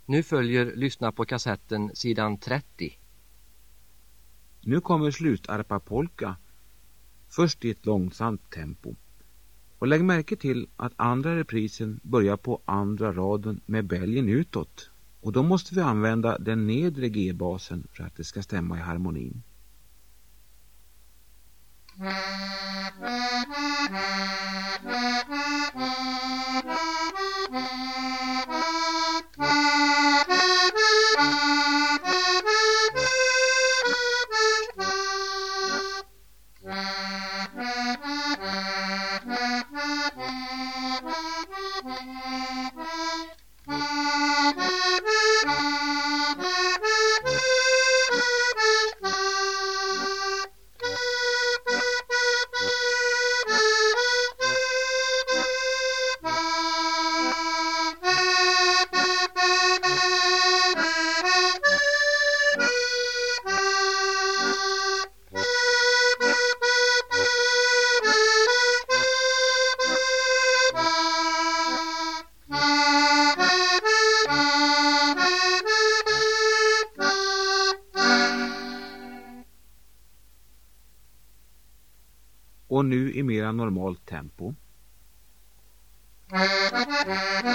Nu följer lyssna på kassetten sidan 30. Nu kommer slutarpa-polka, först i ett långsamt tempo. Och lägg märke till att andra reprisen börjar på andra raden med bälgen utåt. Och då måste vi använda den nedre G-basen för att det ska stämma i harmonin. Och nu i mera normalt tempo.